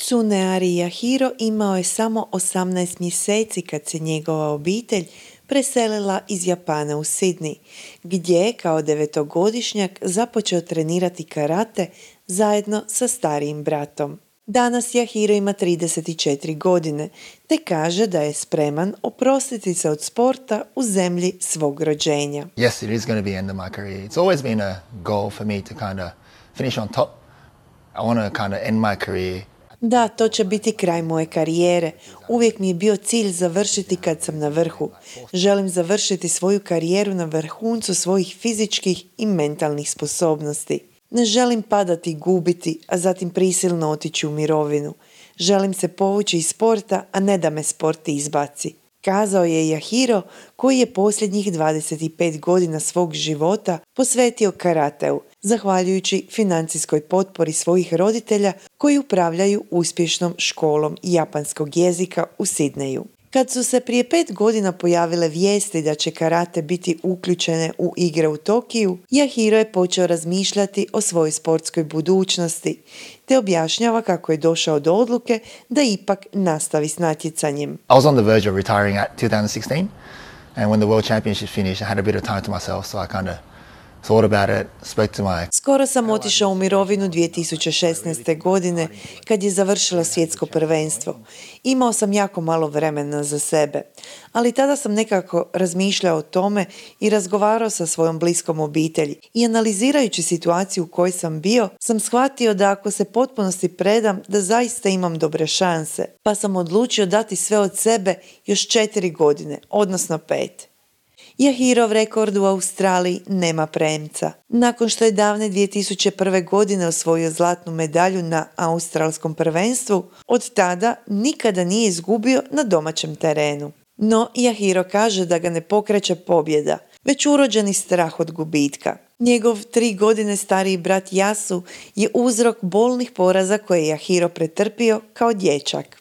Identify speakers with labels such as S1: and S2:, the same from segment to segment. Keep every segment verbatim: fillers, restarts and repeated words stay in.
S1: Tsuneari Yahiro imao je samo osamnaest mjeseci kad se njegova obitelj preselila iz Japana u Sidney, gdje je kao devetogodišnjak započeo trenirati karate zajedno sa starijim bratom. Danas Yahiro ima trideset četiri godine, te kaže da je spreman oprostiti se od sporta u zemlji svog rođenja.
S2: Yes, it is going to be the end of my career. It's always been a goal for me to kind of finish on top. I want to kind of end my career.
S1: Da, to će biti kraj moje karijere. Uvijek mi je bio cilj završiti kad sam na vrhu. Želim završiti svoju karijeru na vrhuncu svojih fizičkih i mentalnih sposobnosti. Ne želim padati i gubiti, a zatim prisilno otići u mirovinu. Želim se povući iz sporta, a ne da me sport izbaci. Kazao je Yahiro, koji je posljednjih dvadeset pet godina svog života posvetio karateu, zahvaljujući financijskoj potpori svojih roditelja koji upravljaju uspješnom školom japanskog jezika u Sidneju. Kad su se prije pet godina pojavile vijesti da će karate biti uključene u igre u Tokiju, Yahiro je počeo razmišljati o svojoj sportskoj budućnosti, te objašnjava kako je došao do odluke da ipak nastavi s natjecanjem.
S2: I was on the verge of retiring at two thousand sixteen, and when the World Championship finished, I had a bit of time to myself, so I kind of thought about it, spoke to my...
S1: Skoro sam otišao u mirovinu dvije tisuće šesnaeste. godine kad je završilo svjetsko prvenstvo. Imao sam jako malo vremena za sebe, ali tada sam nekako razmišljao o tome i razgovarao sa svojom bliskom obitelji. I analizirajući situaciju u kojoj sam bio, sam shvatio da ako se potpunosti predam, da zaista imam dobre šanse. Pa sam odlučio dati sve od sebe još četiri godine, odnosno pet. Yahirov rekord u Australiji nema premca. Nakon što je davne dvije tisuće prve. godine osvojio zlatnu medalju na australskom prvenstvu, od tada nikada nije izgubio na domaćem terenu. No, Yahiro kaže da ga ne pokreće pobjeda, već urođeni strah od gubitka. Njegov tri godine stariji brat Yasu je uzrok bolnih poraza koje je Yahiro pretrpio kao dječak.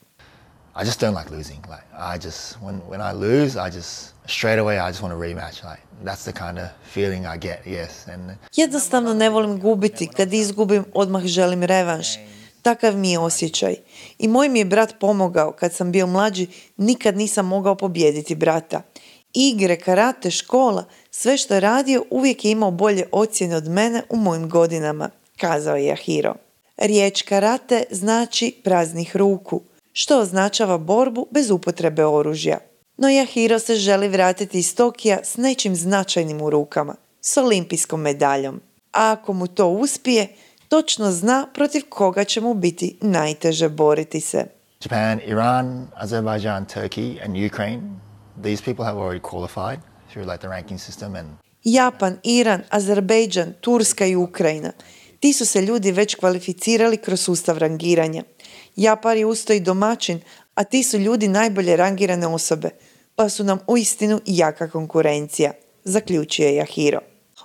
S2: I just don't like losing. Like I just when when I lose, I just straight away I just want a rematch. Like that's the kind of feeling I get. Yes. And
S1: Jednostavno ne volim gubiti. Kad izgubim, odmah želim revanš. Takav mi je osjećaj. I moj mi je brat pomogao. Kad sam bio mlađi, nikad nisam mogao pobijediti brata. Igre, karate, škola, sve što je radio uvijek je imao bolje ocjene od mene u mojim godinama, kazao je Yahiro. Riječ karate znači praznih ruku, što označava borbu bez upotrebe oružja. No Yahiro se želi vratiti iz Tokija s nečim značajnim u rukama, s olimpijskom medaljom. A ako mu to uspije, točno zna protiv koga će mu biti najteže boriti se.
S2: Japan, Iran, Azerbaijan, Turkey and Ukraine, these people have already qualified through like the ranking system and
S1: Japan, Iran, Azerbejdžan, Turska i Ukrajina. Ti su se ljudi već kvalificirali kroz sustav rangiranja. Japan je usto i domaćin, a ti su ljudi najbolje rangirane osobe, pa su nam uistinu jaka konkurencija, zaključio je Yahiro.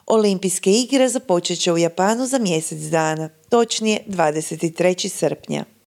S1: Olimpijske igre započet će u Japanu za mjesec dana, točnije dvadeset trećeg srpnja.